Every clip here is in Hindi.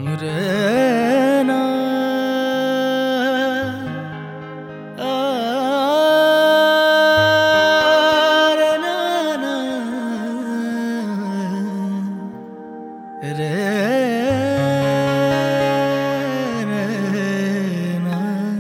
रे ना रे ना ना रे ना।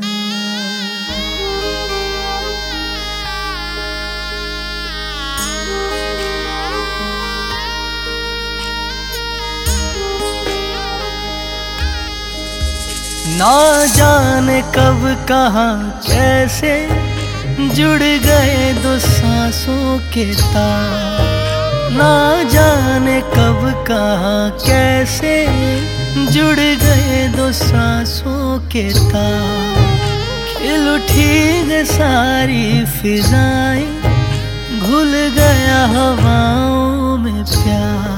ना जाने कब कहाँ कैसे जुड़ गए दो सांसों के तार। ना जाने कब कहाँ कैसे जुड़ गए दो सांसों के तार। खिल उठी है सारी फिजाएं, घुल गया हवाओं में प्यार।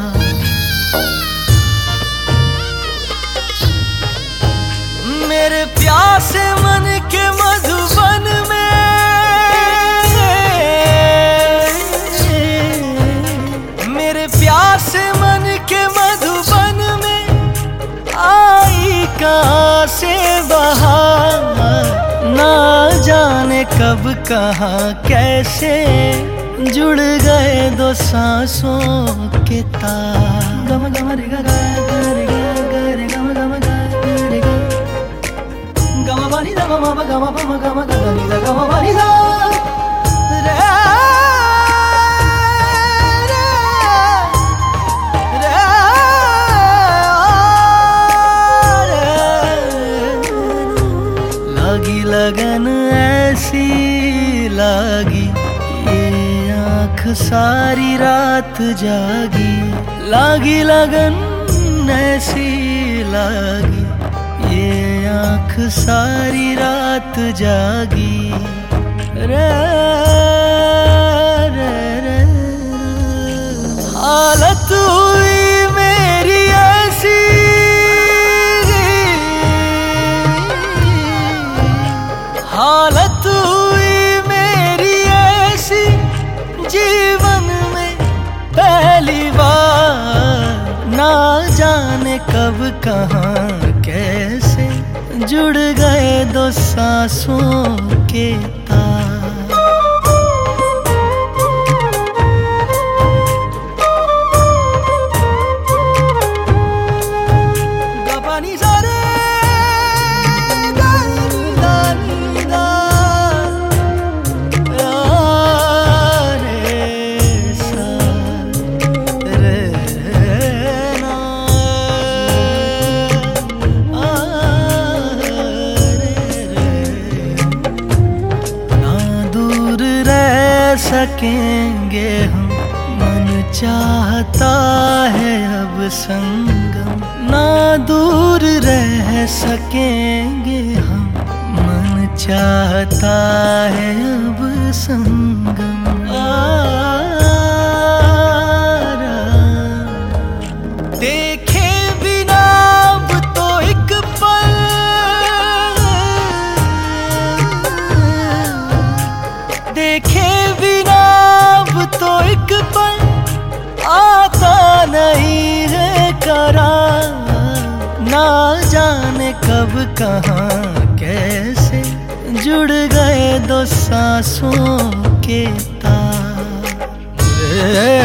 मेरे प्यासे मन के मधुबन में, मेरे प्यासे मन के मधुबन में आई कहाँ से बहार। ना जाने कब कहाँ कैसे जुड़ गए दो सांसों के तार। गम गम रे गा गा रे गा रे गम गम गा रे गा गम बनी दा गम गम गम गम गा नी दा गम बनी दा रे लागी लगन ऐसी लागी, ये आँख सारी रात जागी। लागी लगन ऐसी लागी, ये आँख सारी रात जागी। रे रे रे हालत हुई मेरी ऐसी, हालत हुई मेरी ऐसी जीवन में पहली बार। ना जाने कब कहाँ कैसे जुड़ गए दो सांसों के तार। गपानी सारे सकेंगे हम, मन चाहता है अब संगम। ना दूर रह सकेंगे हम, मन चाहता है अब संगम। देखे बिना अब तो एक पल, देखे तो एक पल आता नहीं है करार। ना जाने कब कहाँ कैसे जुड़ गए दो सांसों के तार।